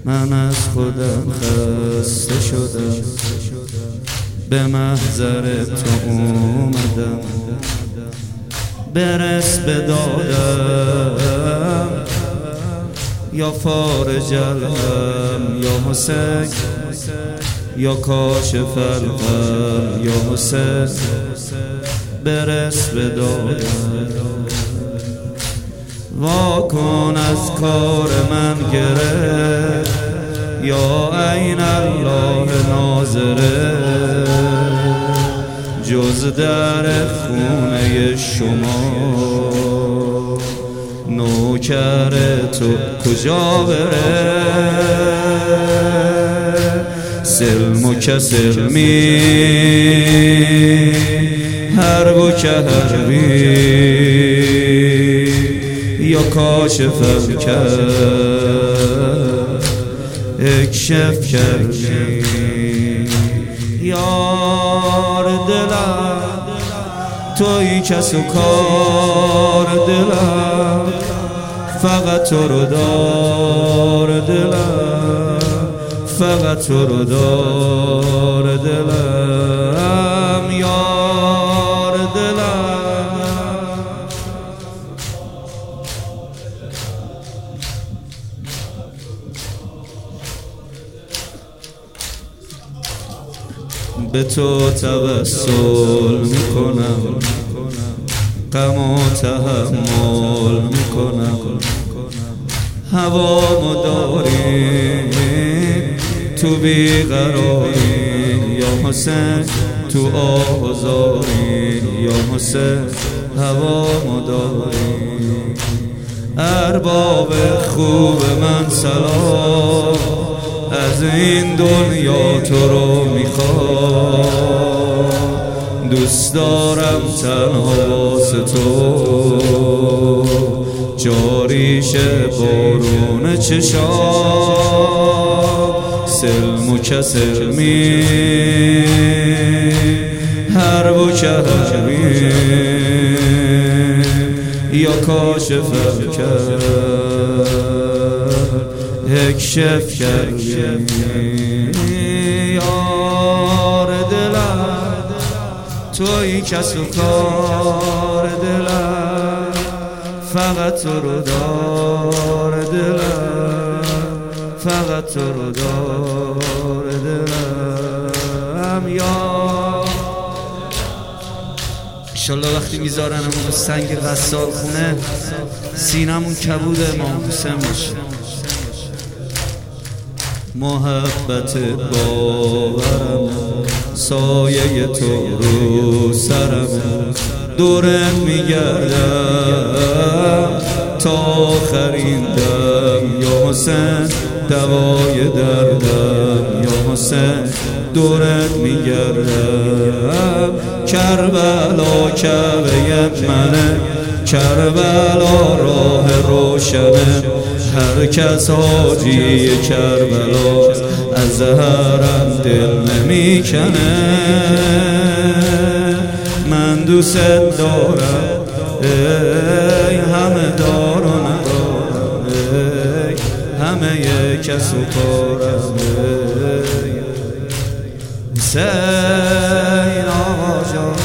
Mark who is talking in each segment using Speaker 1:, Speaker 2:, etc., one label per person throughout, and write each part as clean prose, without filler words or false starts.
Speaker 1: من از خودم خسته شدم، به محضر تو اومدم. برس به دادم یا فارج الهم یا حسین، یا کاشف الغم یا حسین. برس به دادم واکن از کار من گره، یا عین الله ناظره. جز در خونه شما نوکر تو کجا بره؟ سلم و کسلمی حرب و که حربی، یا کاشفم کرد اکشف کردی. یار دلم توی کس و کار دلم، فقط تو رو دار دلم، فقط تو رو دار دلم. یار دلم به تو توسل میکنم، غم و تحمل میکنم. هوامو داری تو بیقراری یا حسین، تو آزاری یا حسین. هوامو داری ارباب خوب من سلام، از این دنیا تو رو میخوام. دوست دارم تنها واسه تو جاریشه بارون چشام. سلم و کسلمی حرب و که حربی، یا کاشفم کرد اکشف کردی. یار دلم توی کس و کار دلم، فقط تو رو دار دلم، فقط تو رو دار دلم. یا انشالله وقتی میذارنمون به سنگ غسال خونه، سینمون کبود امام حسین باشه. محبت باورم سایه تو رو سرم، دورت میگردم تا آخرین دم یا حسین. دوای دردم یا حسین، دورت میگردم. کربلا کعبه منه، کربلا راه روشنه. هر کس حاجی کربلا، از حرم دل نمیکنه. من دوست دارم ای همه دار و ندارم، ای همه کس و کارم. حسین آقا جان،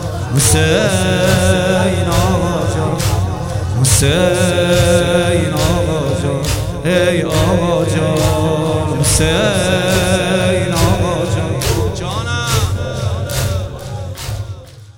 Speaker 1: حسین آقا جان، حسین آقا جان، ای آقا جان. حسین